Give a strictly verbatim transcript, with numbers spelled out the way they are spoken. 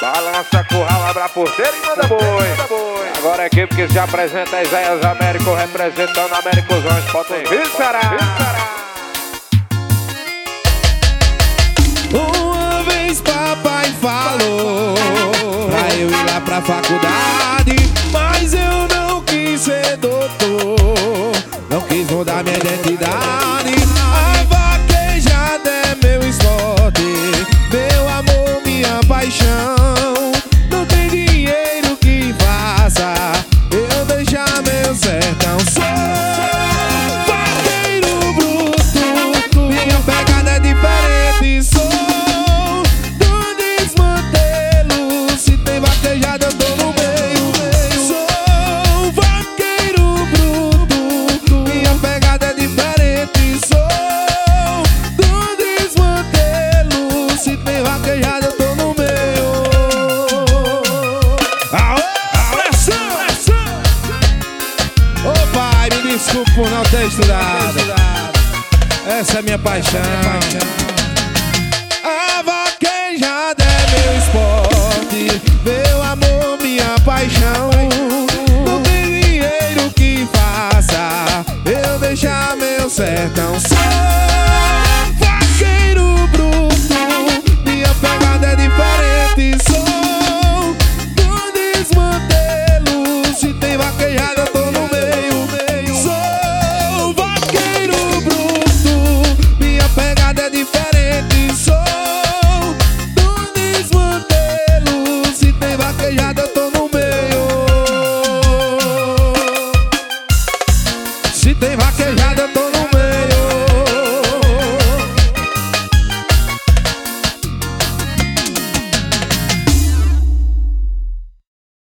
Balança, curral, abra a porteira e manda boi. Agora a equipe que se apresenta é Isaías Américo, representando Américo Zões, Potenville, Ceará. Uma vez papai falou pra eu ir lá pra faculdade, mas eu não quis ser doutor, não quis mudar minha identidade. A vaquejada é meu esporte, meu amor, minha paixão. Não tem dinheiro que faça eu deixar meu sertão. Sou vaqueiro bruto, minha pegada é diferente. Sou do desmantelo, se tem vaquejada eu tô no meio. Sou vaqueiro bruto, minha pegada é diferente. Sou do desmantelo, se tem vaquejada eu tô no meio. Aô, pressão, pressão. Ô pai, me desculpe por não ter estudado. Essa é minha paixão. A vaquejada é meu esporte, meu amor, minha paixão. Não tem dinheiro que faça eu deixar meu sertão. Sou